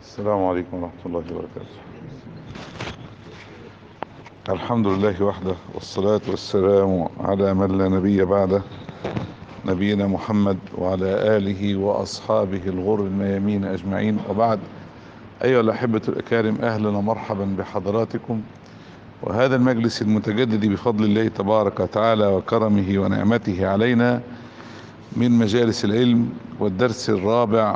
السلام عليكم ورحمة الله وبركاته. الحمد لله وحده، والصلاة والسلام على من لا نبي بعده، نبينا محمد وعلى آله وأصحابه الغر الميامين أجمعين، وبعد. أيها الأحبة الأكارم، أهلا ومرحبا بحضراتكم، وهذا المجلس المتجدد بفضل الله تبارك وتعالى وكرمه ونعمته علينا من مجالس العلم، والدرس الرابع.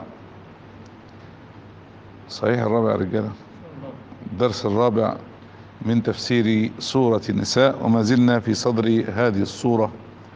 صحيح الرابع يا رجالة؟ الدرس الرابع من تفسير سورة النساء، وما زلنا في صدر هذه السورة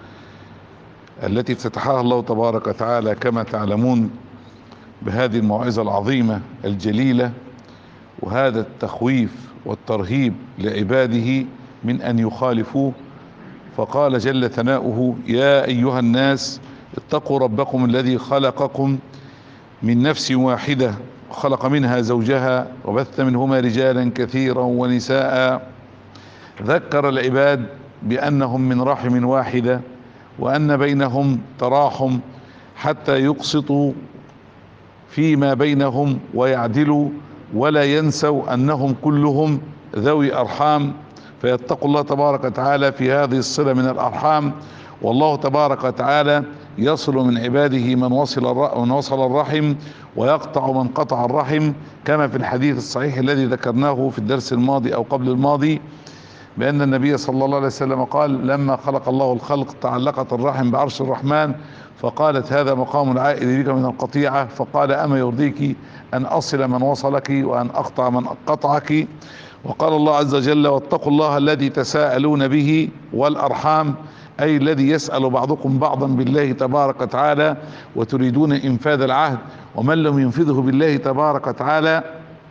التي افتتحها الله تبارك وتعالى كما تعلمون بهذه الموعظة العظيمة الجليلة، وهذا التخويف والترهيب لعباده من أن يخالفوه. فقال جل ثناؤه: يا أيها الناس اتقوا ربكم الذي خلقكم من نفس واحدة وخلق منها زوجها وبث منهما رجالا كثيرا ونساء، ذكر العباد بأنهم من رحم واحدة، وأن بينهم تراحم حتى يقسطوا فيما بينهم ويعدلوا، ولا ينسوا أنهم كلهم ذوي أرحام، فيتقوا الله تبارك وتعالى في هذه الصلة من الأرحام. والله تبارك وتعالى يصل من عباده من وصل الرحم، ويقطع من قطع الرحم، كما في الحديث الصحيح الذي ذكرناه في الدرس الماضي أو قبل الماضي، بأن النبي صلى الله عليه وسلم قال: لما خلق الله الخلق تعلقت الرحم بعرش الرحمن، فقالت: هذا مقام العائد بك من القطيعة. فقال: أما يرضيك أن أصل من وصلك وأن أقطع من قطعك؟ وقال الله عز وجل: واتقوا الله الذي تساءلون به والأرحام، أي الذي يسأل بعضكم بعضا بالله تبارك وتعالى وتريدون إنفاذ العهد، ومن لم ينفذه بالله تبارك وتعالى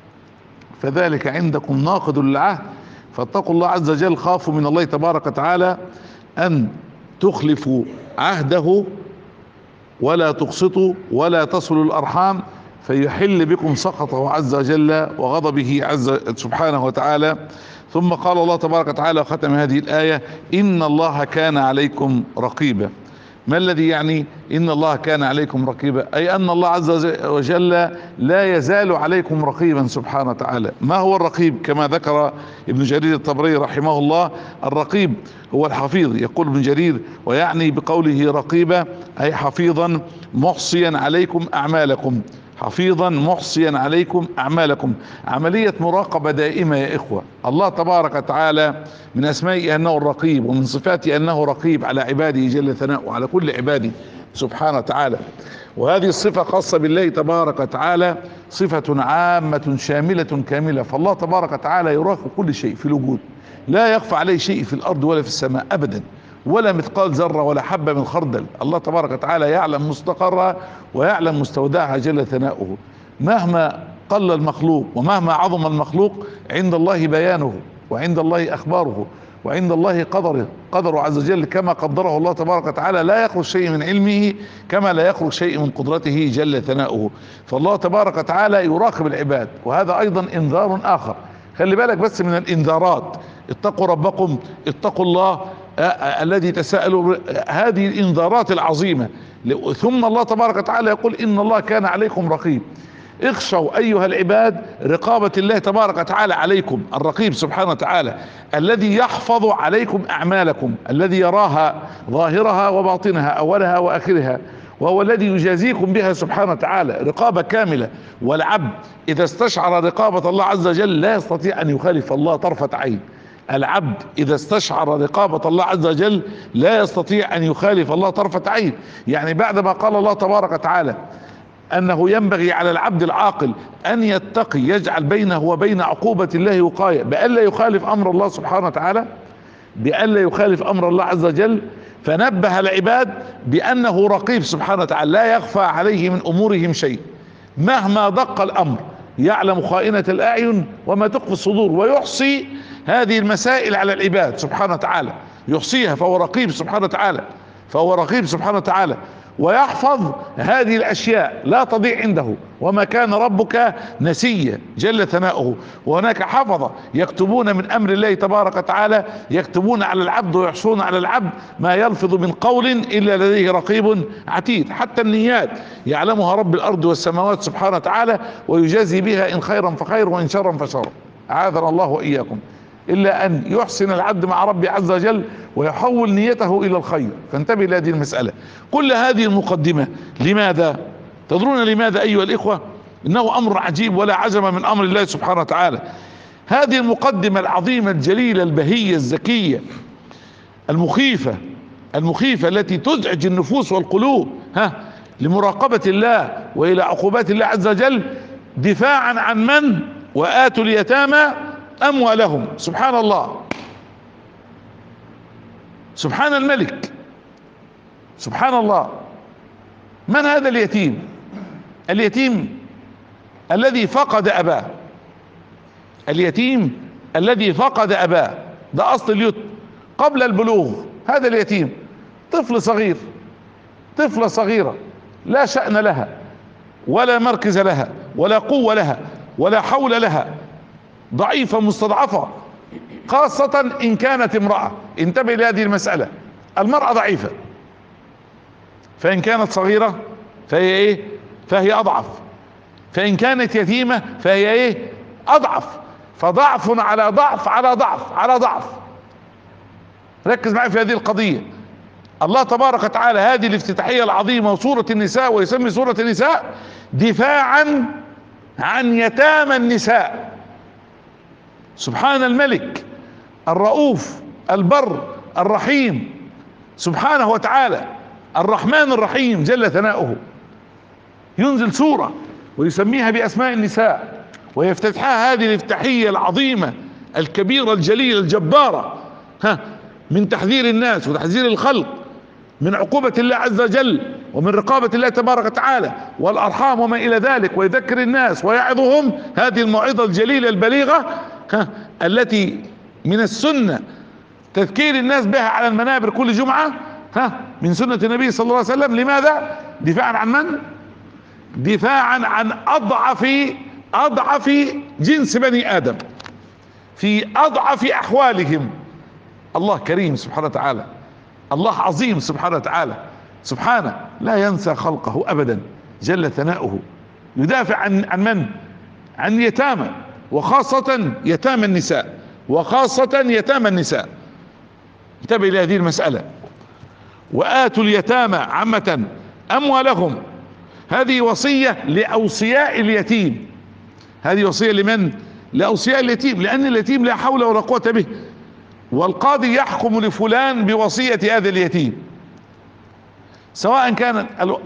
فذلك عندكم ناقض للعهد. فاتقوا الله عز وجل، خافوا من الله تبارك وتعالى أن تخلفوا عهده ولا تقسطوا ولا تصلوا الأرحام، فيحل بكم سخطه عز وجل وغضبه سبحانه وتعالى. ثم قال الله تبارك وتعالى وختم هذه الآية: إن الله كان عليكم رقيبا. ما الذي يعني إن الله كان عليكم رقيبا؟ أي أن الله عز وجل لا يزال عليكم رقيبا سبحانه وتعالى. ما هو الرقيب؟ كما ذكر ابن جرير الطبري رحمه الله: الرقيب هو الحفيظ. يقول ابن جرير: ويعني بقوله رقيبا أي حفيظا محصيا عليكم أعمالكم، حفيظا محصيا عليكم أعمالكم. عملية مراقبة دائمة يا إخوة. الله تبارك وتعالى من أسمائه أنه الرقيب، ومن صفاته أنه رقيب على عباده جل ثناؤه، على كل عباده سبحانه وتعالى. وهذه الصفة خاصة بالله تبارك وتعالى، صفة عامة شاملة كاملة. فالله تبارك وتعالى يراقب كل شيء في الوجود، لا يخفى عليه شيء في الأرض ولا في السماء أبدا، ولا مثقال ذرة ولا حبة من خردل. الله تبارك وتعالى يعلم مستقرها ويعلم مستودعها جل ثناؤه. مهما قل المخلوق ومهما عظم المخلوق، عند الله بيانه، وعند الله أخباره، وعند الله قدره عز وجل كما قدره الله تبارك وتعالى. لا يخرج شيء من علمه كما لا يخرج شيء من قدرته جل ثناؤه. فالله تبارك وتعالى يراقب العباد. وهذا أيضا إنذار آخر، خلي بالك بس من الإنذارات: اتقوا ربكم، اتقوا الله الذي تساءلوا. هذه الإنذارات العظيمة. ثم الله تبارك وتعالى يقول: إن الله كان عليكم رقيب. اخشوا أيها العباد رقابة الله تبارك وتعالى عليكم، الرقيب سبحانه وتعالى الذي يحفظ عليكم أعمالكم، الذي يراها ظاهرها وباطنها، أولها وآخرها، وهو الذي يجازيكم بها سبحانه وتعالى رقابة كاملة. والعبد إذا استشعر رقابة الله عز وجل لا يستطيع أن يخالف الله طرفة عين. العبد إذا استشعر رقابة الله عز وجل لا يستطيع أن يخالف الله طرفة عين. يعني بعدما قال الله تبارك وتعالى أنه ينبغي على العبد العاقل أن يتقي، يجعل بينه وبين عقوبة الله وقاية بألا يخالف أمر الله سبحانه وتعالى، بألا يخالف أمر الله عز وجل، فنبه العباد بأنه رقيب سبحانه وتعالى، لا يخفى عليه من أمورهم شيء مهما دق الأمر، يعلم خائنة الأعين وما تخفي الصدور، ويحصي هذه المسائل على العباد سبحانه وتعالى، يحصيها. فهو رقيب سبحانه وتعالى، فهو رقيب سبحانه وتعالى. ويحفظ هذه الاشياء لا تضيع عنده، وما كان ربك نسيا جل ثناؤه. وهناك حفظة يكتبون من امر الله تبارك وتعالى، يكتبون على العبد ويحصون على العبد ما يلفظ من قول الا لديه رقيب عتيد. حتى النيات يعلمها رب الارض والسماوات سبحانه وتعالى، ويجازي بها ان خيرا فخير وان شرا فشر، اعاذنا الله واياكم. الا ان يحسن العبد مع ربه عز وجل ويحول نيته الى الخير. فانتبه لهذه المسألة. كل هذه المقدمة لماذا؟ تدرون لماذا ايها الاخوة؟ انه امر عجيب ولا عجب من امر الله سبحانه وتعالى. هذه المقدمة العظيمة الجليلة البهية الزكية المخيفة التي تزعج النفوس والقلوب لمراقبة الله والى عقوبات الله عز وجل، دفاعا عن من؟ وآتوا اليتامى اموالهم. سبحان الله، سبحان الملك، سبحان الله. من هذا اليتيم؟ اليتيم الذي فقد اباه، اليتيم الذي فقد اباه، ده اصل اليتم قبل البلوغ. هذا اليتيم طفل صغير، طفلة صغيرة لا شأن لها ولا مركز لها ولا قوة لها ولا حول لها، ضعيفة مستضعفة، خاصة ان كانت امرأة. انتبه لهذه المسألة، المرأة ضعيفة، فان كانت صغيرة فهي ايه؟ فهي اضعف. فان كانت يتيمة فهي ايه؟ اضعف. فضعف على ضعف على ضعف على ضعف. ركز معي في هذه القضية. الله تبارك وتعالى هذه الافتتاحية العظيمة وسورة النساء، ويسمي سورة النساء دفاعا عن يتامى النساء. سبحان الملك الرؤوف البر الرحيم سبحانه وتعالى، الرحمن الرحيم جل ثناؤه، ينزل سورة ويسميها بأسماء النساء، ويفتتحها هذه الافتتاحية العظيمة الكبيرة الجليلة الجبارة من تحذير الناس وتحذير الخلق من عقوبة الله عز وجل ومن رقابة الله تبارك وتعالى والأرحام وما إلى ذلك، ويذكر الناس ويعظهم هذه الموعظة الجليلة البليغة التي من السنة تذكير الناس بها على المنابر كل جمعة من سنة النبي صلى الله عليه وسلم. لماذا؟ دفاعا عن من؟ دفاعا عن أضعف جنس بني آدم في أضعف أحوالهم. الله كريم سبحانه وتعالى، الله عظيم سبحانه وتعالى، سبحانه لا ينسى خلقه أبدا جل ثناؤه. يدافع عن من؟ عن يتامى، وخاصة يتامى النساء، وخاصة يتامى النساء. انتبه لهذه المسألة. وآتوا اليتامى عامة أموالهم، هذه وصية لأوصياء اليتيم. هذه وصية لمن؟ لأوصياء اليتيم، لأن اليتيم لا حول ولا قوة به، والقاضي يحكم لفلان بوصية هذا اليتيم، سواء كان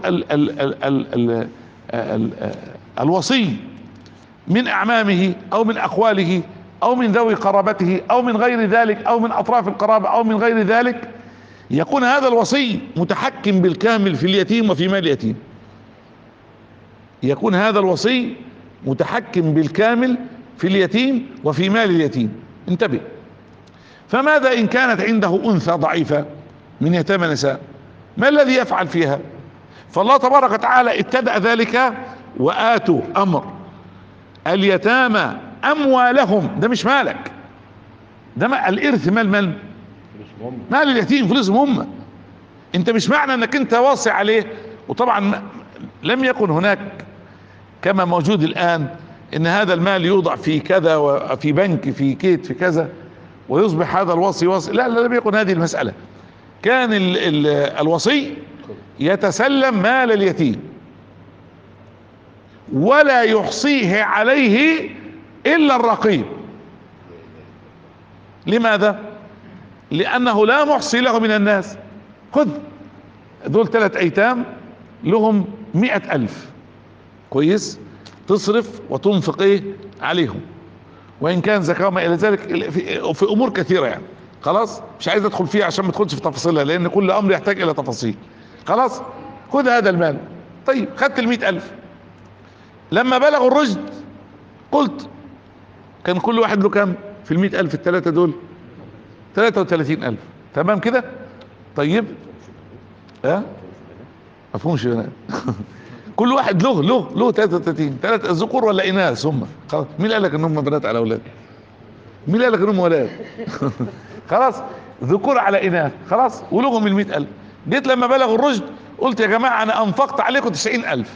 الوصي من أعمامه أو من أخواله أو من ذوي قرابته أو من غير ذلك أو من أطراف القرابة أو من غير ذلك. يكون هذا الوصي متحكم بالكامل في اليتيم وفي مال اليتيم، يكون هذا الوصي متحكم بالكامل في اليتيم وفي مال اليتيم. انتبه. فماذا إن كانت عنده أنثى ضعيفة من يتامى النساء؟ ما الذي يفعل فيها؟ فالله تبارك وتعالى ابتدأ ذلك وآتوا أمر اليتامى أموالهم. ده مش مالك، ده الإرث مال من؟ مال اليتيم، فلوسهم هم. انت مش معنى انك انت واصي عليه. وطبعا لم يكن هناك كما موجود الآن ان هذا المال يوضع في كذا وفي بنك في كيت في كذا ويصبح هذا الوصي وصي. لا لم يكن هذه المسألة. كان الوصي يتسلم مال اليتيم ولا يحصيه عليه إلا الرقيب. لماذا؟ لأنه لا محصي له من الناس. خذ دول 3 أيتام لهم 100,000، كويس، تصرف وتنفق ايه عليهم، وإن كان زكاة وما إلى ذلك في أمور كثيرة يعني. خلاص مش عايز أدخل فيها عشان ما تدخلش في تفاصيلها، لأن كل أمر يحتاج إلى تفاصيل. خلاص خذ هذا المال. طيب خدت 100,000. لما بلغوا الرشد قلت كان كل واحد له كام في 100,000 ال3 دول؟ 33,000. تمام كده؟ طيب مفهومش بنات. كل واحد له 33 3 ذكور ولا اناث هم. خلاص مين قال لك ان هم بنات على اولاد؟ مين قال لك ان هم ولاد؟ خلاص ذكور على اناث خلاص، ولهم ال 100,000. جيت لما بلغوا الرشد قلت يا جماعه انا انفقت عليكم 90,000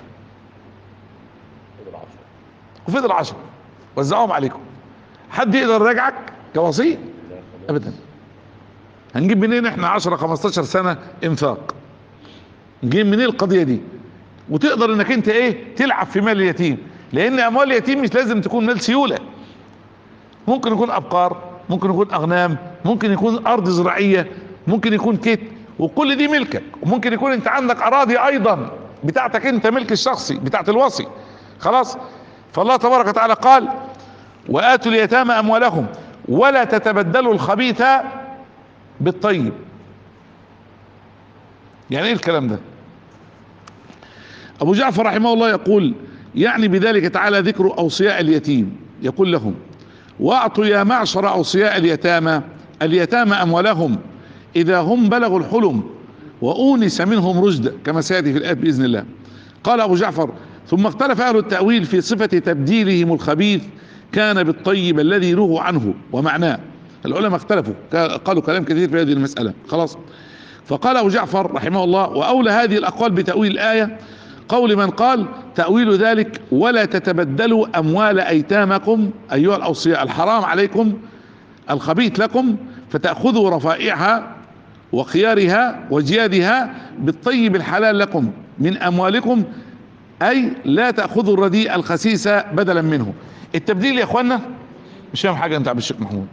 وفضل 10 وزعوهم عليكم. حد يقدر يراجعك كوصي؟ ابدا. هنجيب منين احنا 10 15 سنه انفاق؟ نجيب منين القضيه دي؟ وتقدر انك انت ايه تلعب في مال اليتيم، لان اموال اليتيم مش لازم تكون مال سيوله، ممكن يكون ابقار، ممكن يكون اغنام، ممكن يكون ارض زراعيه، ممكن يكون كيت، وكل دي ملكك. وممكن يكون انت عندك اراضي ايضا بتاعتك انت، ملك الشخصي بتاعت الوصي. خلاص. فالله تبارك وتعالى قال واتوا اليتامى اموالهم ولا تتبدلوا الخبيث بالطيب. يعني ايه الكلام ده؟ ابو جعفر رحمه الله يقول يعني بذلك تعالى ذكر اوصياء اليتيم، يقول لهم واعطوا يا معشر اوصياء اليتامى اموالهم اذا هم بلغوا الحلم وأونس منهم رشد، كما سيأتي في الآية بإذن الله. قال أبو جعفر ثم اختلف أهل التأويل في صفة تبديلهم الخبيث كان بالطيب الذي نهوا عنه ومعناه. العلماء اختلفوا قالوا كلام كثير في هذه المسألة. خلاص. فقال أبو جعفر رحمه الله وأولى هذه الأقوال بتأويل الآية قول من قال تأويل ذلك ولا تتبدلوا أموال أيتامكم أيها الأوصياء الحرام عليكم الخبيث لكم فتأخذوا رفائعها وخيارها وجيادها بالطيب الحلال لكم من أموالكم، أي لا تأخذوا الرديء الخسيس بدلا منه. التبديل يا اخوانا مش فاهم حاجة انت عبد الشيخ محمود.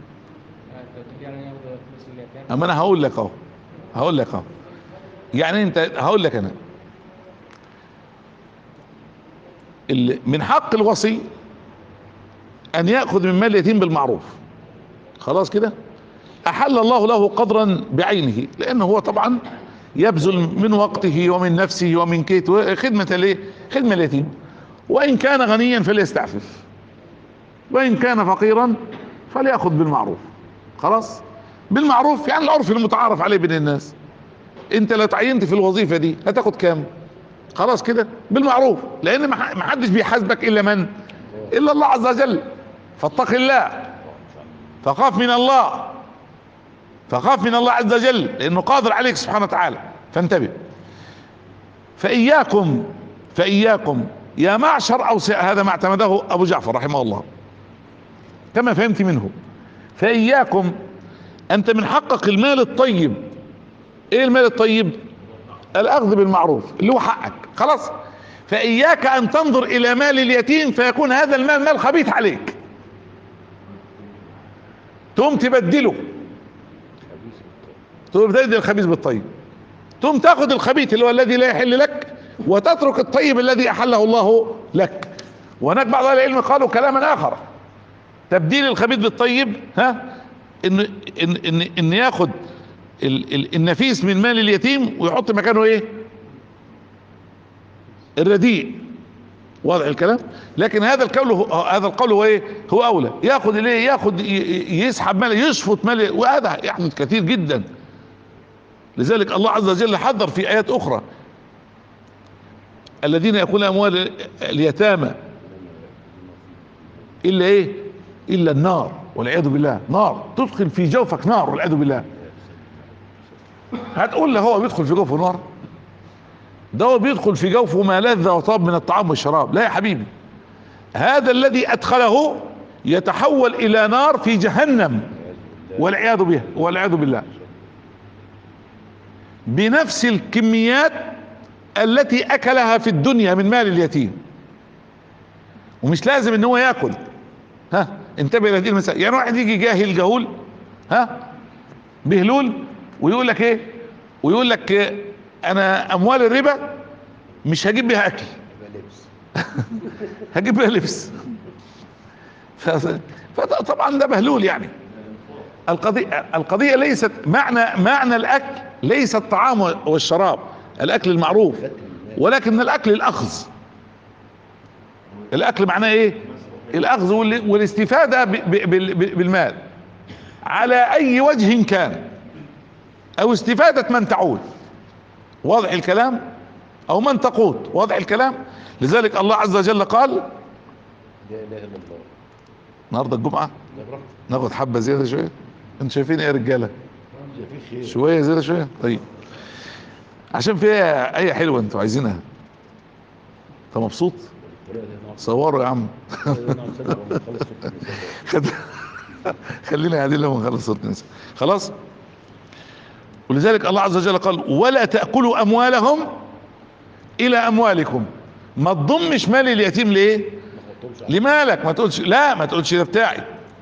اما انا هقول لك اهو يعني انت هقول لك انا من حق الوصي ان يأخذ من مال اليتيم بالمعروف. خلاص كده احل الله له قدرا بعينه، لانه هو طبعا يبذل من وقته ومن نفسه ومن كيته خدمة ليه؟ خدمة اليتيم. وان كان غنيا فليستعفف، وان كان فقيرا فليأخذ بالمعروف. خلاص بالمعروف يعني العرف المتعارف عليه بين الناس. انت لو تعينت في الوظيفة دي هتاخد كام؟ خلاص كده بالمعروف، لان ما حدش بيحاسبك الا من؟ الا الله عز وجل. فاتق الله، فخاف من الله، فخاف من الله عز وجل لانه قادر عليك سبحانه وتعالى. فانتبه. فإياكم يا معشر اوصياء، هذا ما اعتمده ابو جعفر رحمه الله كما فهمت منه. فإياكم، انت من حقك المال الطيب. ايه المال الطيب؟ الاخذ بالمعروف اللي هو حقك. خلاص. فإياك ان تنظر الى مال اليتيم فيكون هذا المال مال خبيث عليك، تقوم تبدله، تقوم تبدل الخبيث بالطيب، تقوم تاخذ الخبيث اللي هو الذي لا يحل لك وتترك الطيب الذي احله الله لك. وهناك بعض اهل العلم قالوا كلاما اخر، تبديل الخبيث بالطيب ان ياخذ النفيس من مال اليتيم ويحط مكانه ايه؟ الرديء. واضح الكلام؟ لكن هذا القول هو ايه؟ هو اولى. ياخذ الايه؟ ياخذ يسحب مال، يشفط مال، وهذا يحدث كثير جدا. لذلك الله عز وجل حذر في ايات اخرى الذين ياكلون اموال اليتامى الا ايه؟ الا النار والعياذ بالله. نار تدخل في جوفك نار والعياذ بالله. هتقول له هو بيدخل في جوفه نار؟ ده هو بيدخل في جوفه ما لذ وطاب من الطعام والشراب. لا يا حبيبي، هذا الذي ادخله يتحول الى نار في جهنم والعياذ بالله بنفس الكميات التي اكلها في الدنيا من مال اليتيم. ومش لازم ان هو ياكل. انتبه لهذه المسألة. يعني واحد يجي جاهل جهول بهلول ويقول لك ايه؟ ويقول لك انا اموال الربا مش هجيب بها اكل، هجيب بها لبس. فطبعا ده بهلول. يعني القضية ليست معنى الاكل ليس الطعام والشراب، الاكل المعروف، ولكن الاكل الاخذ. الاكل معناه ايه؟ الاخذ والاستفادة بالمال على اي وجه كان، او استفادة من تعود. واضح الكلام؟ او من تقوت. واضح الكلام؟ لذلك الله عز وجل قال لا اله الا الله. النهارده الجمعه لا براحتك. ناخد حبه زياده شويه. انتوا شايفين ايه يا رجاله؟ شايفين خير. شويه زياده شويه. طيب عشان فيها ايه حلوه انتوا عايزينها. انت مبسوط؟ صوروا يا عم. خلينا قاعدين لما نخلص صوت النساء. خلاص. ولذلك الله عز وجل قال ولا تأكلوا اموالهم الى اموالكم. ما تضمش مال اليتيم ليه؟ لمالك. ما تقولش لا، ما تقولش ده بتاعي.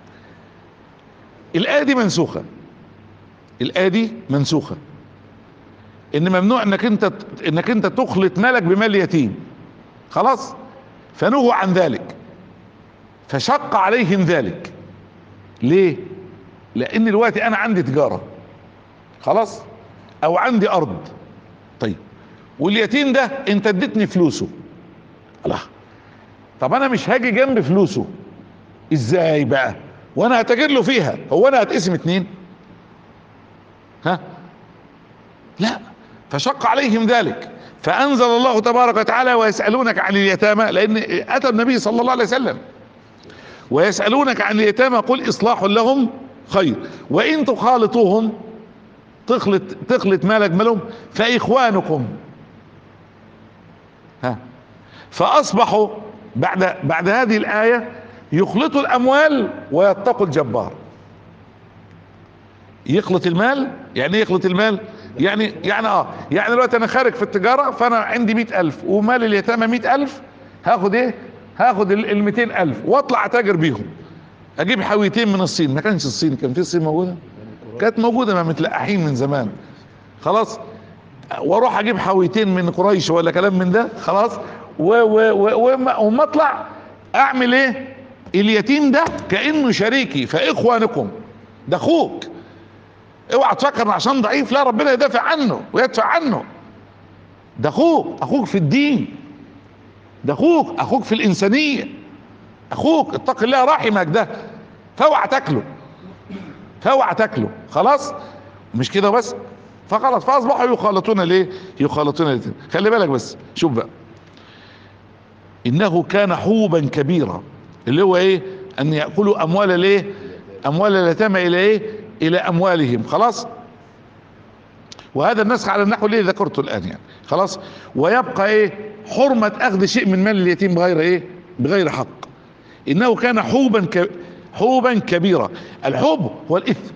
الآية دي منسوخة. الآية دي منسوخة. ان ممنوع انك انت تخلط مالك بمال يتيم. خلاص. فنهوا عن ذلك، فشق عليهم ذلك. ليه؟ لان دلوقتي انا عندي تجارة خلاص، او عندي ارض. طيب واليتيم ده انت اديتني فلوسه. الله، طب انا مش هاجي جنب فلوسه ازاي بقى وانا هتاجر له فيها؟ هو انا هتقسم اتنين؟ ها؟ لا. فشق عليهم ذلك، فانزل الله تبارك وتعالى ويسألونك عن اليتامى، لان اتى النبي صلى الله عليه وسلم ويسألونك عن اليتامى قل اصلاح لهم خير وان تخالطوهم، تخلط مالك مالهم، فاخوانكم. ها؟ فاصبحوا بعد هذه الايه يخلطوا الاموال ويتقوا الجبار. يخلط المال يعني ايه يخلط المال؟ يعني دلوقتي انا خارج في التجاره، فانا عندي 100,000 ومال اليتامى 100,000. هاخد ايه؟ هاخد ال 200,000 واطلع اتاجر بيهم. اجيب حاويتين من الصين. ما كانش الصين، كان في الصين موجوده؟ كانت موجوده، ما متلقحين من زمان. خلاص. واروح اجيب حاويتين من قريش ولا كلام من ده. خلاص. وما اطلع اعمل ايه؟ اليتيم ده كانه شريكي. فاخوانكم، ده اخوك. اوعى تفكر عشان ضعيف، لا، ربنا يدافع عنه ويدفع عنه. ده اخوك في الدين، ده اخوك في الانسانيه، اخوك. اتق الله رحمك ده. فاوعى تاكله. خلاص. مش كده بس، فخلاص. فاصبحوا يخالطون ليه؟ يخالطون اليتيم. خلي بالك بس، شوف بقى، انه كان حوبا كبيرا، اللي هو ايه؟ ان ياكلوا اموال الايه؟ اموال اليتامى الى ايه؟ الى اموالهم. خلاص. وهذا النسخ على النحو اللي ذكرته الان يعني. خلاص. ويبقى ايه؟ حرمة اخذ شيء من مال اليتيم بغير ايه؟ بغير حق. انه كان حوبا كبيرا. الحوب هو الاثم.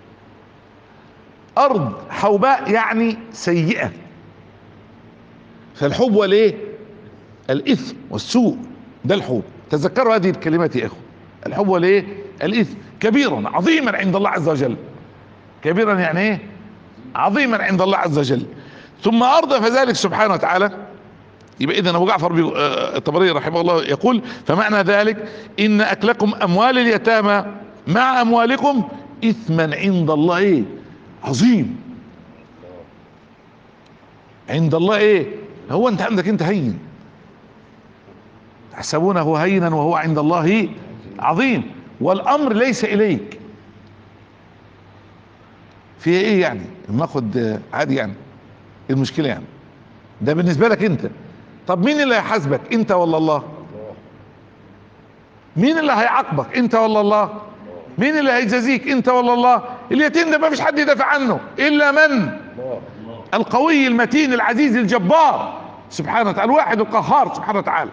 ارض حوباء يعني سيئة، فالحوب هو الايه؟ الاثم والسوء. ده الحوب. تذكروا هذه الكلمات يا اخوة. الحوب هو الايه؟ الاثم. كبيرا عظيما عند الله عز وجل. كبيرا يعني ايه؟ عظيما عند الله عز وجل. ثم اردف ذلك سبحانه وتعالى. يبقى اذا ابو جعفر الطبري رحمه الله يقول فمعنى ذلك ان اكلكم اموال اليتامى مع اموالكم اثما عند الله ايه؟ عظيم. عند الله ايه؟ هو انت عندك انت هين، تحسبونه هينا وهو عند الله عظيم. والامر ليس اليك. في ايه يعني؟ ما اخد عادي يعني، ايه المشكله يعني؟ ده بالنسبه لك انت. طب مين اللي هيحاسبك، انت ولا الله؟ مين اللي هيعاقبك، انت ولا الله؟ مين اللي هيجازيك، انت ولا الله؟ اليتيم ده ما فيش حد يدافع عنه الا من؟ القوي المتين العزيز الجبار سبحانه وتعالى، الواحد القهار سبحانه وتعالى.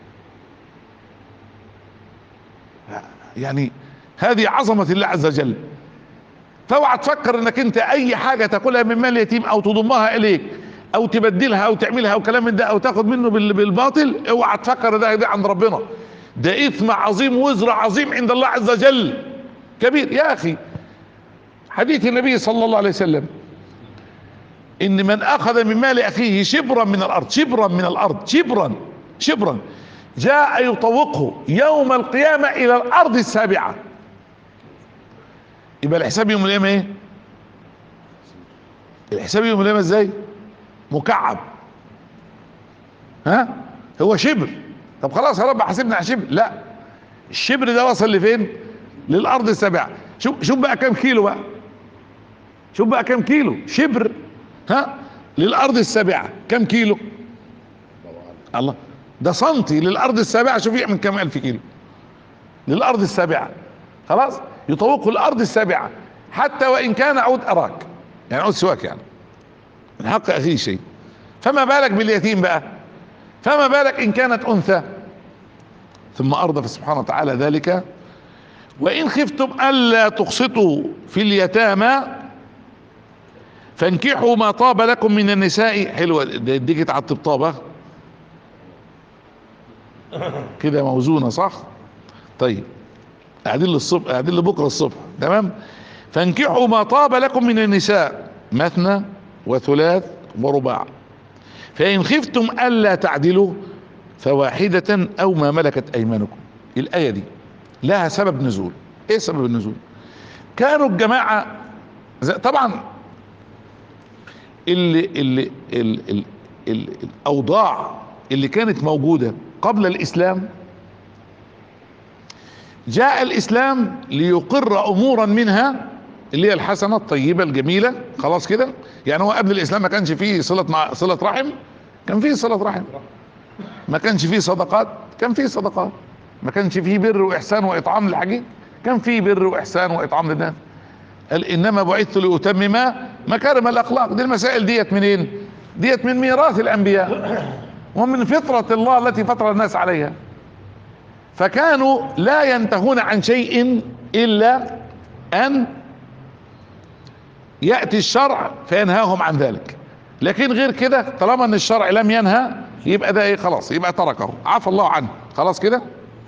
يعني هذه عظمة الله عز وجل. فاوعى تفكر انك انت اي حاجة تاكلها من مال اليتيم او تضمها اليك او تبدلها او تعملها او كلام من ده او تاخد منه بالباطل، اوعى تفكر ده عند ربنا. ده اثم عظيم، وزر عظيم عند الله عز وجل كبير. يا اخي حديث النبي صلى الله عليه وسلم ان من اخذ من مال اخيه شبرا من الارض شبرا جاء يطوقه يوم القيامة الى الارض السابعة. يبقى الحساب يوم القيامة ايه؟ الحساب يوم القيامة ازاي؟ مكعب. ها؟ هو شبر. طب خلاص يا رب حاسبنا على شبر. لا، الشبر ده وصل لفين؟ للارض السابعة. شوف بقى كام كيلو بقى. شوف بقى كام كيلو شبر. ها؟ للارض السابعة كام كيلو؟ الله، ده سنتي للارض السابعة، شوف يعمل كم الف كيلو للارض السابعة، خلاص يطوقه الارض السابعة، حتى وان كان عود اراك، يعني عود سواك، يعني من حق اخيه شيء، فما بالك باليتيم بقى، فما بالك ان كانت انثى. ثم اردف سبحانه وتعالى ذلك: وان خفتم الا تقسطوا في اليتامى فانكحوا ما طاب لكم من النساء. حلوه دي، على الطبطابه كده موزونه، صح؟ طيب قاعدين للصبح، قاعدين لبكره الصبح، تمام. فانكحوا ما طاب لكم من النساء مثنى وثلاث ورباع، فان خفتم الا تعدلوا فواحدة او ما ملكت ايمانكم. الايه دي لها سبب نزول. ايه سبب النزول؟ كانوا الجماعة طبعا الاوضاع اللي كانت موجودة قبل الاسلام، جاء الاسلام ليقر امورا منها اللي هي الحسنة الطيبة الجميلة، خلاص كده. يعني هو قبل الاسلام ما كانش فيه صلة رحم، كان فيه صلة رحم. ما كانش فيه صدقات، كان فيه صدقات. ما كانش فيه بر واحسان واطعام للحقيق، كان فيه بر واحسان واطعام للناس. قال انما بعثت لاتمم مكارم الاخلاق. دي المسائل ديت منين؟ ديت من ميراث الانبياء ومن فطرة الله التي فطر الناس عليها. فكانوا لا ينتهون عن شيء الا ان يأتي الشرع فينهاهم عن ذلك، لكن غير كده طالما ان الشرع لم ينهى يبقى ده ايه؟ خلاص، يبقى تركه، عفى الله عنه، خلاص كده.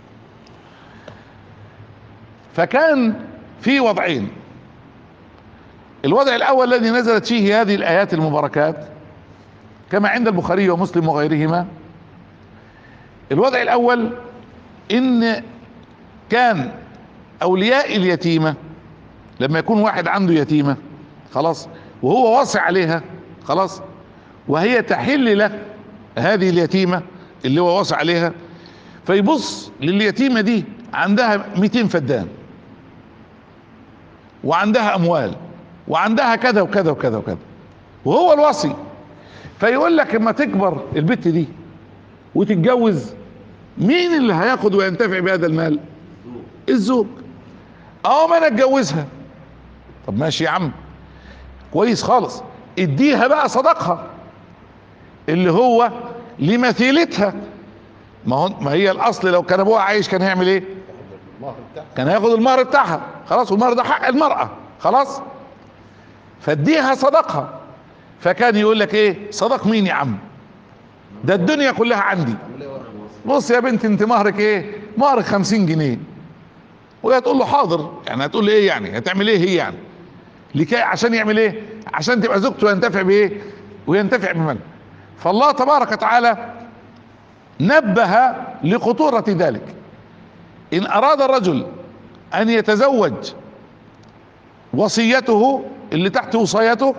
فكان في وضعين. الوضع الاول الذي نزلت فيه هذه الايات المباركات كما عند البخاري ومسلم وغيرهما. الوضع الاول ان كان اولياء اليتيمة لما يكون واحد عنده يتيمة، خلاص، وهو واصي عليها، خلاص، وهي تحل له هذه اليتيمة اللي هو واصي عليها، فيبص لليتيمة دي عندها 200 فدان وعندها اموال وعندها كذا وكذا وكذا وكذا، وهو الوصي، فيقول لك اما تكبر البت دي وتتجوز، مين اللي هياخد وينتفع بهذا المال؟ الزوج. ما انا اتجوزها. طب ماشي يا عم، كويس خالص، اديها بقى صدقها اللي هو لمثيلتها. ما هي الاصل لو كان ابوها عايش كان هيعمل ايه؟ كان هياخد المهر بتاعها، خلاص، والمهر ده حق المرأة، خلاص، فاديها صدقها. فكان يقول لك ايه؟ صدق مين يا عم؟ ده الدنيا كلها عندي. بص يا بنت انت مهرك ايه؟ مهرك 50 جنيه. وهي تقول له حاضر. يعني هتقول له ايه يعني؟ هتعمل ايه هي يعني؟ لكي عشان يعمل ايه؟ عشان تبقى زوجته وينتفع بايه؟ وينتفع بمن؟ فالله تبارك وتعالى نبه لخطورة ذلك. ان اراد الرجل ان يتزوج وصيته اللي تحت وصايته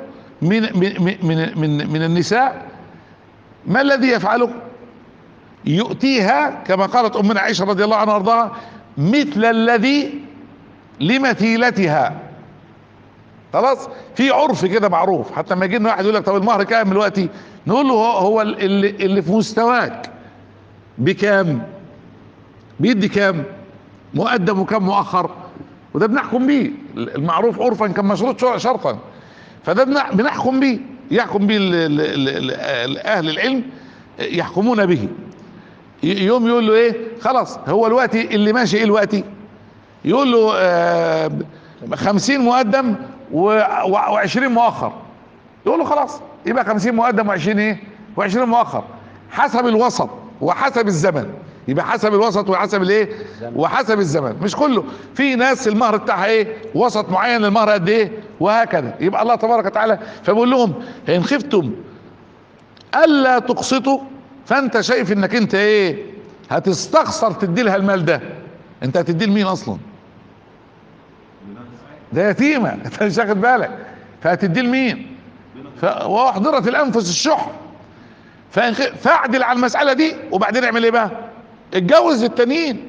من النساء، ما الذي يفعله؟ يؤتيها كما قالت امنا عائشة رضي الله عنها وارضاها مثل الذي لمثيلتها. خلاص، في عرف كده معروف، حتى لما يجي لنا واحد يقول لك طب المهر كام دلوقتي، نقول له هو اللي في مستواك بكام، بيدي كام مقدم وكم مؤخر، وده بنحكم بيه. المعروف عرفا كان مشروط شرطا، فده بنحكم بيه، يحكم بيه اهل العلم، يحكمون به. يوم يقول له ايه؟ خلاص، هو الوقت اللي ماشي ايه الوقت؟ يقول له 50 مقدم و20 مؤخر. يقول له خلاص، يبقى 50 مقدم و20 ايه؟ و20 مؤخر، حسب الوسط وحسب الزمن. يبقى حسب الوسط وحسب الايه؟ وحسب الزمن، مش كله. في ناس المهر بتاعها ايه؟ وسط معين للمهر قد ايه، وهكذا. يبقى الله تبارك وتعالى فبقول لهم ان خفتم الا تقسطوا، فانت شايف انك انت ايه؟ هتستخسر تدي لها المال ده. انت هتدي لمين اصلا؟ ده يتيمة، انت مش واخد بالك، فهتدي لمين؟ واحضرت الانفس الشح. فاعدل على المسألة دي، وبعدين اعمل ايه بقى؟ اتجوز التانيين.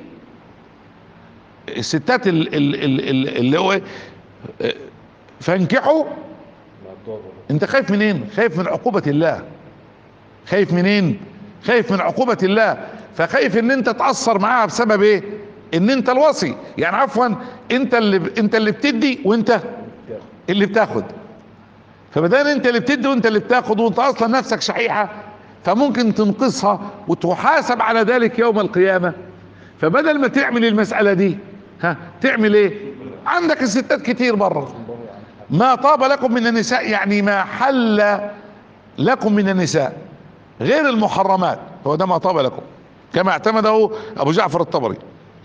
الستات اللي هو فانكحوا. انت خايف منين؟ خايف من عقوبة الله. خايف منين؟ خايف من عقوبة الله، فخايف ان انت تأثر معاها بسبب ايه؟ ان انت الوصي، يعني عفوا انت اللي بتدي وانت اللي بتاخد. فبدل انت اللي بتدي وانت اللي بتاخد وانت اصلا نفسك شحيحة، فممكن تنقصها وتحاسب على ذلك يوم القيامة. فبدل ما تعمل المسألة دي، تعمل ايه؟ عندك الستات كتير بره. ما طاب لكم من النساء، يعني ما حل لكم من النساء غير المحرمات، هو ده ما طاب لكم، كما اعتمده ابو جعفر الطبري.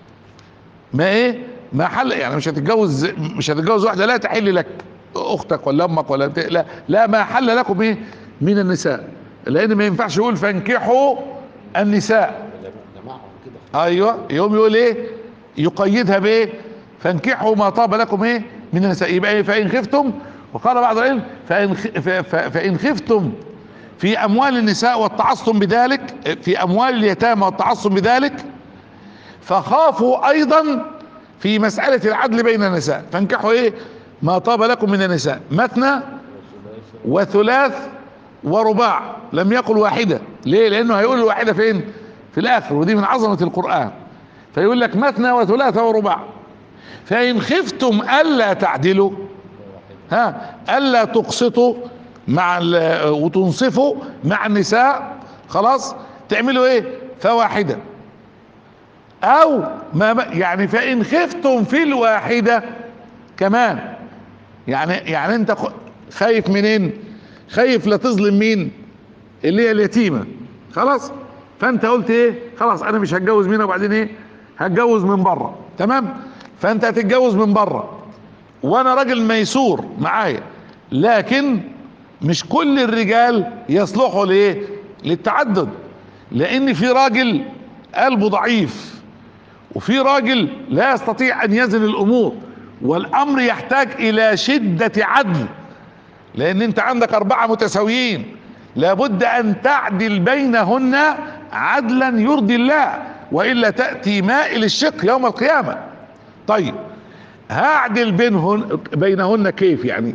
ما ايه؟ ما حل، يعني مش هتتجوز واحدة لا تحل لك، اختك ولا امك ولا لا لا، ما حل لكم ايه من النساء، لان ما ينفعش يقول فانكحوا النساء. ايوه، يوم يقول ايه؟ يقيدها بايه؟ فانكحوا ما طاب لكم ايه من النساء. يبقى ايه؟ فان خفتم، وقال بعض العلم فان خفتم في اموال النساء والتعصب بذلك، في اموال اليتامى والتعصب بذلك، فخافوا ايضا في مسألة العدل بين النساء. فانكحوا ايه؟ ما طاب لكم من النساء مثنى وثلاث ورباع، لم يقل واحدة. ليه؟ لانه هيقول الواحدة فين؟ في الاخر، ودي من عظمة القرآن. فيقول لك مثنى وثلاث ورباع. فان خفتم الا تعدلوا، الا تقسطوا وتنصفوا مع النساء، خلاص تعملوا ايه؟ فواحدة او ما، يعني فان خفتم في الواحدة كمان، يعني انت خايف منين؟ خايف لا تظلم مين؟ اللي هي اليتيمة. خلاص، فانت قلت ايه؟ خلاص انا مش هتجوز منها، وبعدين ايه؟ هتجوز من بره. تمام؟ فانت هتتجوز من بره، وانا راجل ميسور معايا، لكن مش كل الرجال يصلحوا لايه؟ للتعدد، لان في راجل قلبه ضعيف، وفي راجل لا يستطيع ان يزن الامور، والامر يحتاج الى شدة عدل، لان انت عندك 4 متساويين، لابد ان تعدل بينهن عدلا يرضي الله، والا تأتي مائل الشق يوم القيامة. طيب هعدل بينهن كيف؟ يعني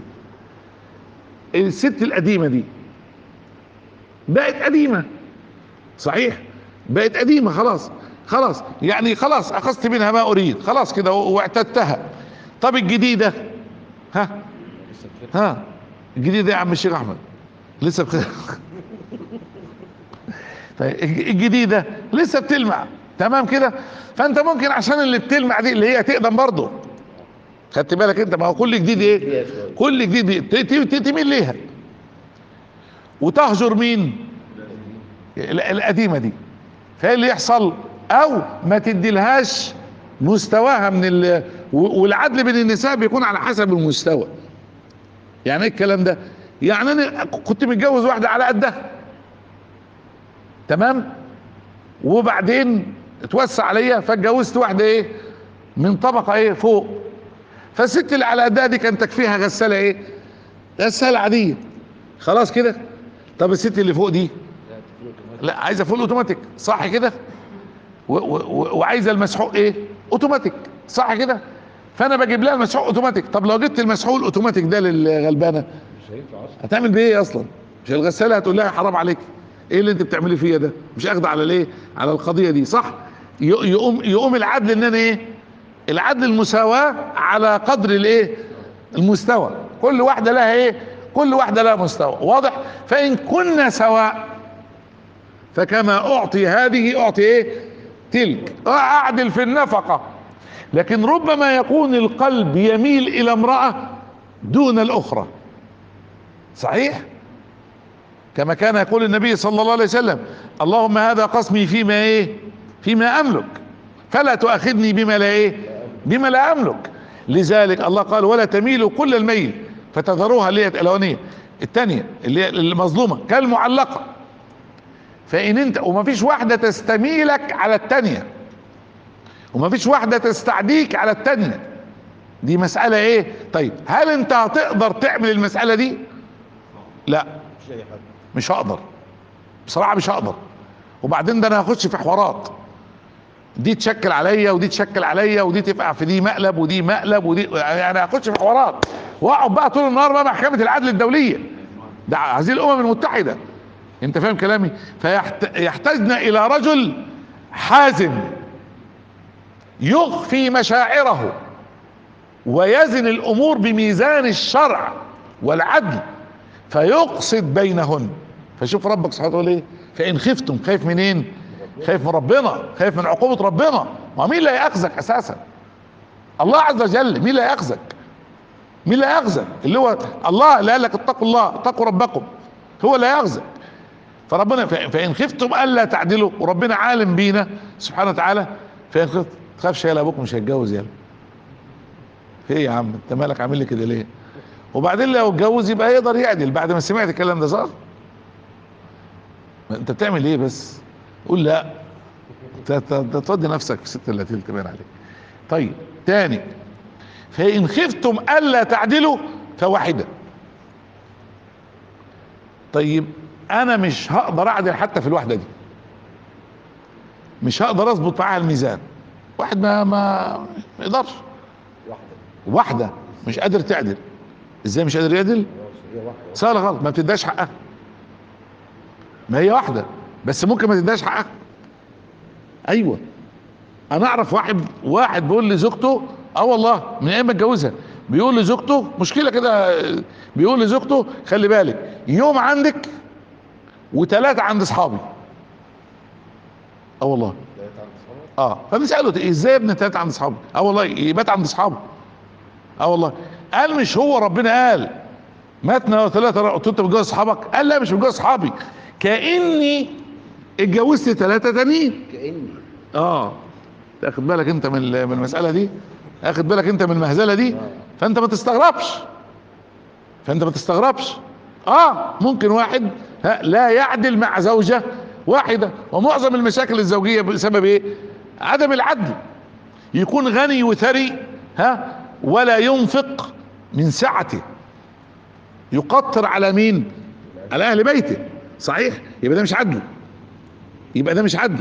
الست القديمة دي بقت قديمة، صحيح؟ بقت قديمة خلاص يعني خلاص اخذت منها ما اريد، خلاص كده واعتدتها. طب الجديدة، الجديدة يا عم الشيخ احمد لسه بخير. الجديدة لسه بتلمع، تمام كده؟ فانت ممكن عشان اللي بتلمع دي اللي هي تقدم برضه، خدت بالك انت؟ ما هو كل جديد ايه؟ كل جديد تميل ليها وتهجر مين؟ القديمة دي. فايه اللي يحصل؟ او ما تديلهاش مستواها من والعدل بين النساء بيكون على حسب المستوى. يعني ايه الكلام ده؟ يعني انا كنت متجوز واحدة على قدها، تمام، وبعدين اتوسع عليا فاتجوزت واحدة ايه؟ من طبقة ايه؟ فوق. فالست اللي على قدها دي كان تكفيها غسالة ايه؟ غسالة عادية، خلاص كده. طب الست اللي فوق دي لا، عايزة فول اوتوماتيك، صح كده؟ وعايزة المسحوق ايه؟ اوتوماتيك، صح كده؟ فانا بجيب لها المسحوق اوتوماتيك. طب لو جبت المسحوق الاوتوماتيك ده للغلبانة هتعمل بيه ايه اصلا؟ مش الغسالة هتقول لها حرام عليك، ايه اللي انت بتعملي فيا ده؟ مش اخد على الايه؟ على القضية دي، صح؟ يقوم العدل ان انا ايه؟ العدل المساواة على قدر الايه؟ المستوى. كل واحدة لها ايه؟ كل واحدة لها مستوى، واضح؟ فان كنا سواء فكما اعطي هذه اعطي ايه؟ تلك. اعدل في النفقة، لكن ربما يكون القلب يميل الى امرأة دون الاخرى، صحيح؟ كما كان يقول النبي صلى الله عليه وسلم: اللهم هذا قسمي فيما ايه؟ فيما املك، فلا تؤاخذني بما لا ايه؟ بما لا املك. لذلك الله قال: ولا تميلوا كل الميل فتذروها، اللي هي الاولانيه. الثانيه اللي هي المظلومه كالمعلقه. فان انت ومفيش واحده تستميلك على الثانيه، ومفيش واحده تستعديك على الثانيه، دي مساله ايه؟ طيب هل انت هتقدر تعمل المساله دي؟ لا، مش هقدر بصراحه، مش هقدر. وبعدين ده انا هخش في حوارات، دي تشكل عليا ودي تشكل عليا ودي تبقى في دي مقلب ودي مقلب ودي، يعني هخش في حوارات واقعد بقى طول النهار بقى محكمة العدل الدولية، ده هذه الامم المتحدة، انت فاهم كلامي؟ فيحتاجنا الى رجل حازم يخفي مشاعره ويزن الامور بميزان الشرع والعدل فيقصد بينهن. فشوف ربك سبحانه وتعالى ايه؟ فان خفتم، خايف منين؟ خايف من ربنا، خايف من عقوبة ربنا. ما مين اللي هيأخذك اساسا؟ الله عز وجل. مين اللي هيأخذك؟ مين اللي هيأخذك؟ اللي هو الله اللي قال لك اتقوا الله، اتقوا ربكم، هو اللي هيأخذك. فربنا فان خفتم الا تعدلوا، وربنا عالم بينا سبحانه وتعالى. فان خفت تخافش، يالا ابوك مش هيتجوز يالا. ايه يا عم انت مالك عامل لي كده ليه؟ وبعدين لو اتجوز يبقى يقدر يعدل بعد ما سمعت الكلام ده، صح؟ انت بتعمل ايه بس؟ قول لا، تودي نفسك في 36 باين عليك. طيب تاني، فإن خفتم ألا تعدلوا فواحدة. طيب أنا مش هقدر أعدل حتى في الواحدة دي، مش هقدر أظبط معاها الميزان. واحد ما يقدرش، واحدة مش قادر تعدل. ازاي مش قادر يعدل؟ سهلة غلط، ما بتداش حقها. ما هي واحدة بس ممكن ما تداش حقها. ايوه، انا اعرف واحد بيقول لزوجته، والله من ايام ما اتجوزها، بيقول لزوجته مشكله كده، بيقول لزوجته خلي بالك يوم عندك وثلاثه عند اصحابي. والله فبنساله ازاي يا ابني ثلاثه عند اصحابي؟ والله يبات عند اصحابه. والله قال مش هو ربنا قال ماتنا وثلاثه قلت له انت متجوز اصحابك؟ قال لا مش متجوز اصحابي، كاني اتجوزت ثلاثه تانيين. كأني تاخد بالك انت من المسألة دي؟ اخد بالك انت من المهزلة دي؟ فانت ما تستغربش. ممكن واحد لا يعدل مع زوجة واحدة. ومعظم المشاكل الزوجية بسبب ايه؟ عدم العدل. يكون غني وثري ولا ينفق من سعته، يقطر على مين؟ على اهل بيته. صحيح؟ يبقى ده مش عدل.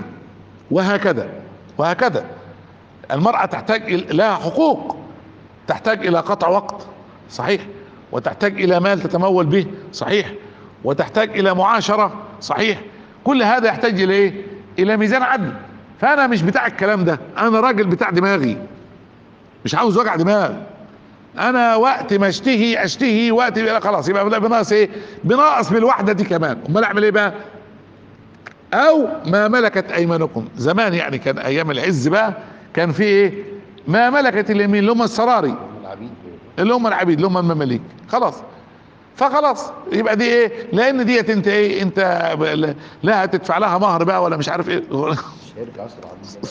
وهكذا المرأة تحتاج لها حقوق، تحتاج الى قطع وقت، صحيح، وتحتاج الى مال تتمول به، صحيح، وتحتاج الى معاشرة، صحيح. كل هذا يحتاج الى ايه؟ الى ميزان عدل. فانا مش بتاع الكلام ده، انا راجل بتاع دماغي، مش عاوز وجع دماغ. انا وقت ما اشتهي وقت خلاص يبقى بناقص ايه؟ بناقص بالوحدة دي كمان. امال اعمل ايه بقى؟ او ما ملكت ايمانكم. زمان يعني كان ايام العز بقى كان في ايه؟ ما ملكت اليمين، اللي هم السراري، اللي هم العبيد، اللي هم المماليك. فخلاص يبقى دي ايه؟ لان ديت انت ايه؟ انت لا هتدفع لها مهر بقى ولا مش عارف ايه. مش هيرجع اسرع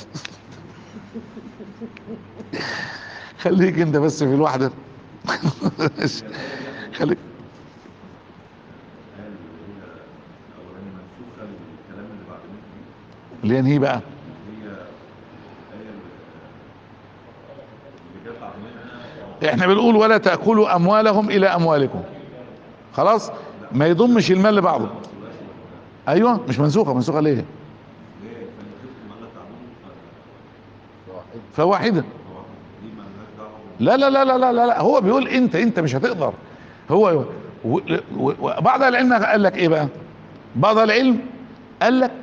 خليك انت بس في الواحدة. خليك اللي ينهي بقى. احنا بنقول ولا تأكلوا اموالهم الى اموالكم. خلاص، ما يضمش المال لبعضه. ايوه مش منسوخة ليه؟ فواحدة. لا هو بيقول انت مش هتقدر. هو بعض العلم قال لك ايه بقى؟ بعض العلم قال لك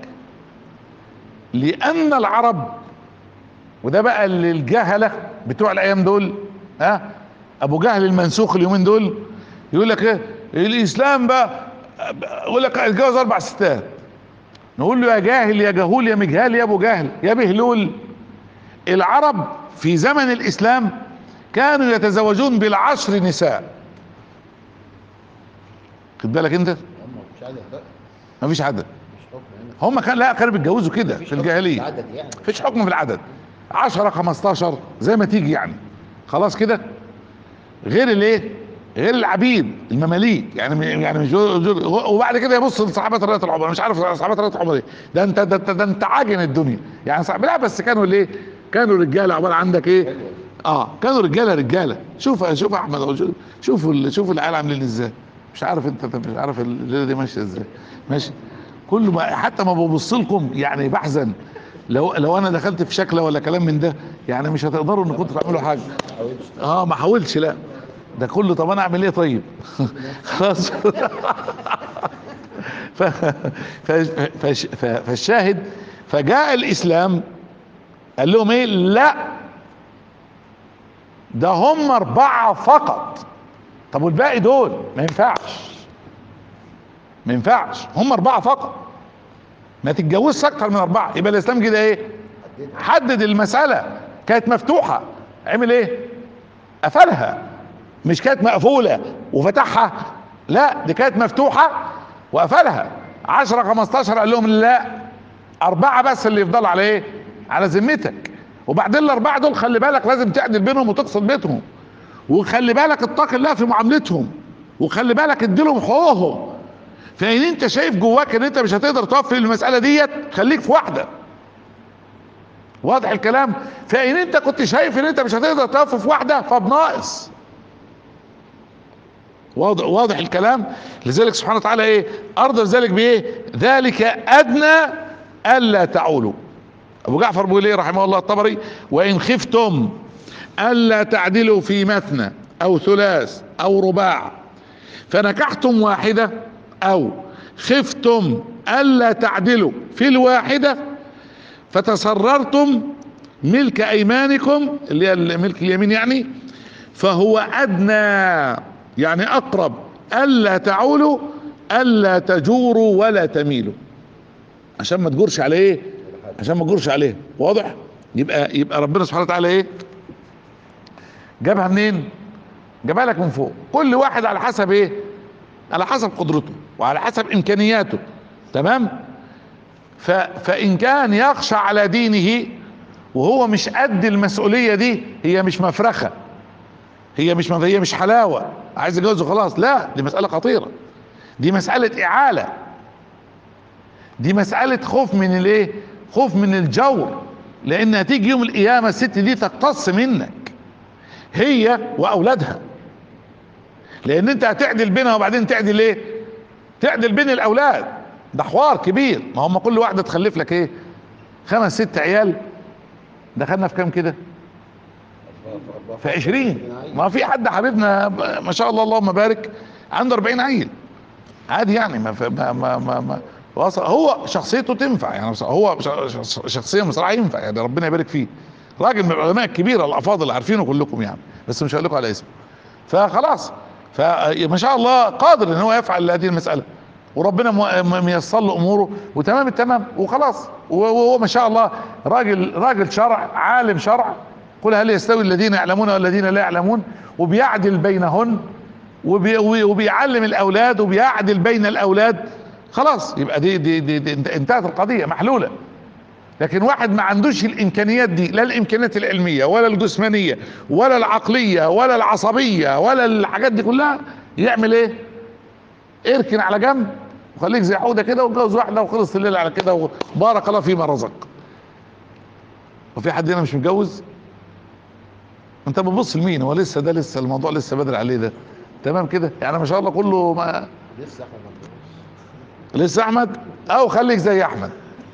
لان العرب، وده بقى اللي الجهلة بتوع الايام دول، ابو جهل المنسوخ اليومين دول، يقول لك ايه؟ الاسلام بقى يقول لك اتجوز 4 ستات. نقول له يا جاهل يا جهول يا مجهال يا ابو جهل يا بهلول، العرب في زمن الاسلام كانوا يتزوجون ب10 نساء. خد بالك انت؟ ما فيش عدد. هم كانوا بيتجوزوا كده في الجاهليه. مفيش حكم في العدد، 10 15 زي ما تيجي يعني. خلاص كده. غير الايه؟ غير العبيد المماليك يعني مش. وبعد كده يبص لصحابه رضي الله عنهم، مش عارف صحابه رضي الله عنهم ايه. ده انت عاجن الدنيا يعني. لا بس كانوا الايه؟ كانوا رجاله. عباره عندك ايه؟ كانوا رجاله. شوف احمد، شوف العيال عاملين ازاي. مش عارف انت مش عارف الليله دي ماشيه ازاي. ماشي كل ما حتى ما ببص لكم يعني بحزن. لو انا دخلت في شكله ولا كلام من ده يعني مش هتقدروا انكم تعملوا حاجه. ما حاولش لا ده كله. طب انا اعمل ايه طيب؟ خلاص. فالشاهد، فجاء الاسلام قال لهم ايه؟ لا، ده هم 4 فقط. طب والباقي دول ما ينفعش، ما ينفعش، هم 4 فقط، ما تتجوزش اكتر من 4. يبقى الاسلام كده ايه؟ حدد المسألة. كانت مفتوحة، عمل ايه؟ قفلها. مش كانت مقفولة وفتحها، لا، دي كانت مفتوحة وقفلها. 10 15 قال لهم لا، 4 بس اللي يفضلوا على ايه؟ على ذمتك. وبعدين ال4 دول خلي بالك لازم تعدل بينهم وتقصد بينهم، وخلي بالك اتقي الله في معاملتهم، وخلي بالك اديلهم حقوقهم. فان انت شايف جواك ان انت مش هتقدر توفي المسألة ديت، خليك في واحدة. واضح الكلام؟ فان انت كنت شايف ان انت مش هتقدر توفي في واحدة فبناقص. واضح الكلام؟ لذلك سبحانه وتعالى ايه؟ ارض ذلك بايه؟ ذلك ادنى الا تعولوا. ابو جعفر بيقول ايه رحمه الله الطبري؟ وان خفتم الا تعدلوا في مثنى او ثلاث او رباع فنكحتم واحدة، او خفتم الا تعدلوا في الواحدة فتسررتم ملك ايمانكم، اللي هي ملك اليمين يعني، فهو ادنى يعني اقرب الا تعولوا الا تجوروا ولا تميلوا. عشان ما تجورش على ايه؟ عشان ما تجورش عليه. واضح؟ يبقى ربنا سبحانه وتعالى ايه؟ جابها منين؟ جابها لك من فوق. كل واحد على حسب ايه؟ على حسب قدرته وعلى حسب امكانياته. تمام؟ فان كان يخشى على دينه وهو مش قد المسؤولية دي، هي مش مفرخة، هي مش حلاوة عايز يتجوز وخلاص، لا، دي مسألة خطيرة، دي مسألة إعالة، دي مسألة خوف من الايه؟ خوف من الجور. لان هتيجي يوم القيامة الست دي تقتص منك هي واولادها، لان انت هتعدل بينها وبعدين تعدل ايه؟ تعدل بين الاولاد. ده حوار كبير. ما هم كل واحدة تخلف لك ايه؟ 5 6 عيال. دخلنا في كام كده؟ في 20. ما في حد حبيبنا ما شاء الله اللهم بارك عنده 40 عيل عادي يعني. ما هو شخصيته تنفع يعني. هو شخصيا بصراحه ينفع يعني، ربنا يبارك فيه. راجل من العلماء الكبيره الافاضل عارفينه كلكم يعني، بس مش هقول لكم على اسمه. فخلاص، فما شاء الله قادر ان هو يفعل هذه المساله، وربنا ميسر له اموره وتمام التمام وخلاص. وهو ما شاء الله راجل شرع، عالم شرع. قل هل يستوي الذين يعلمون والذين لا يعلمون، وبيعدل بينهن، وبيعلم الاولاد وبيعدل بين الاولاد. خلاص، يبقى دي انتهت القضيه، محلوله. لكن واحد ما عندوش الامكانيات دي، لا الامكانيات العلميه ولا الجسمانيه ولا العقليه ولا العصبيه ولا الحاجات دي كلها، يعمل ايه؟ اركن على جنب وخليك زي حوده كده واتجوز واحده وخلص الليل على كده وبارك الله فيما رزق. وفي حد هنا مش متجوز؟ انت بتبص لمين؟ هو لسه الموضوع لسه بدري عليه ده. تمام كده يعني، ما شاء الله كله ما لسه احمد، او خليك زي احمد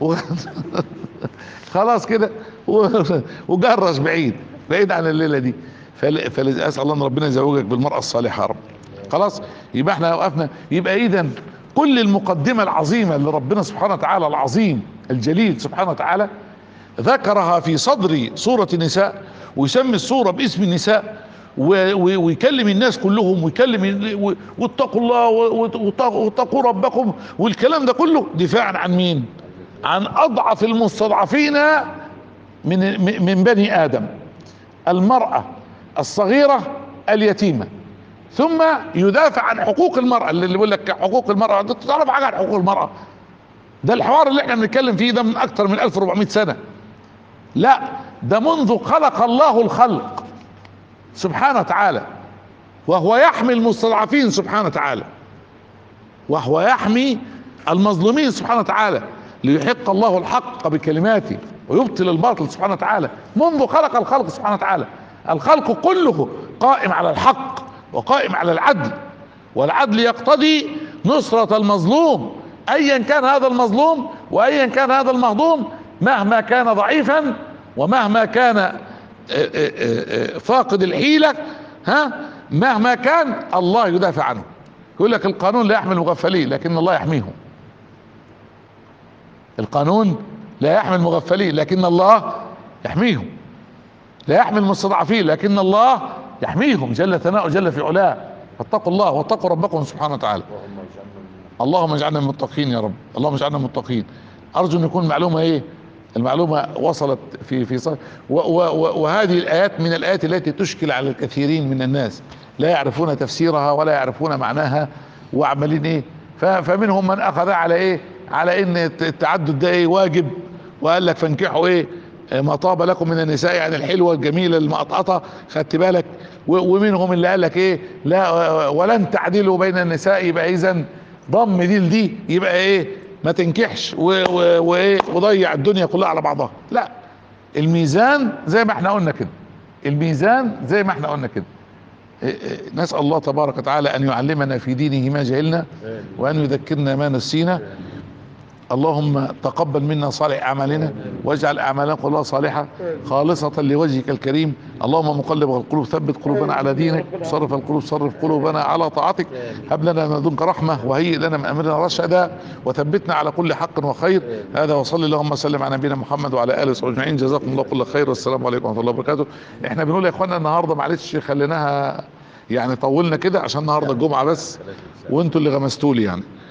خلاص كده وجرش بعيد عن الليله دي. فاسال الله ان ربنا يزوجك بالمراه الصالحه يا رب. خلاص، يبقى احنا وقفنا. يبقى اذا كل المقدمه العظيمه اللي ربنا سبحانه وتعالى العظيم الجليل سبحانه وتعالى ذكرها في صدر سوره النساء، ويسمي السوره باسم النساء، ويكلم الناس كلهم، واتقوا الله واتقوا ربكم، والكلام ده كله دفاعا عن مين؟ عن اضعف المستضعفين من بني ادم، المرأة الصغيرة اليتيمة. ثم يدافع عن حقوق المرأة، اللي بيقول لك حقوق المرأة، تعرف حاجة عن حقوق المرأة؟ ده الحوار اللي احنا بنتكلم فيه ده من اكتر من 1400 سنة. لا، ده منذ خلق الله الخلق سبحانه وتعالى، وهو يحمي المستضعفين سبحانه وتعالى، وهو يحمي المظلومين سبحانه وتعالى، ليحق الله الحق بكلماته ويبطل الباطل سبحانه وتعالى. منذ خلق الخلق سبحانه وتعالى، الخلق كله قائم على الحق وقائم على العدل، والعدل يقتضي نصرة المظلوم ايا كان هذا المظلوم وايا كان هذا المهضوم، مهما كان ضعيفا ومهما كان فاقد الحيلة، مهما كان الله يدافع عنه. يقول لك القانون لا يحمي المغفلين لكن الله يحميهم. القانون لا يحمي المغفلين لكن الله يحميهم، لا يحمي المستضعفين لكن الله يحميهم جل ثناؤه جل في علاه. فاتقوا الله واتقوا ربكم سبحانه وتعالى. اللهم اجعلنا من المتقين يا رب، اللهم اجعلنا من المتقين. ارجو ان يكون المعلومه ايه، المعلومه وصلت في صح. وهذه الايات من الايات التي تشكل على الكثيرين من الناس، لا يعرفون تفسيرها ولا يعرفون معناها وعمالين ايه. فمنهم من اخذ على ايه، على ان التعدد ده ايه واجب، وقال لك فانكحوا ايه ما طاب لكم من النساء، يعني الحلوه الجميله المقطعه، خدت بالك. ومنهم اللي قال لك ايه لا ولن تعدلوا بين النساء، يبقى اذا ضم دي لدي يبقى ايه ما تنكحش وايه وضيع الدنيا كلها على بعضها. لا، الميزان زي ما احنا قلنا كده، الميزان زي ما احنا قلنا كده. نسأل الله تبارك وتعالى ان يعلمنا في دينه ما جهلنا وان يذكرنا ما نسينا. اللهم تقبل منا صالح اعمالنا واجعل اعمالنا كلها صالحه خالصه لوجهك الكريم. اللهم مقلب القلوب ثبت قلوبنا على دينك، صرف القلوب صرف قلوبنا على طاعتك، هب لنا من لدنك رحمه وهيئ لنا من امرنا رشدا وثبتنا على كل حق وخير. هذا وصلي اللهم وسلم على نبينا محمد وعلى اله وصحبه اجمعين. جزاكم الله كل خير والسلام عليكم ورحمه الله وبركاته. احنا بنقول يا اخوانا النهارده معلش خليناها يعني طولنا كده عشان النهارده الجمعه بس، وانتوا اللي غمستوا لي يعني.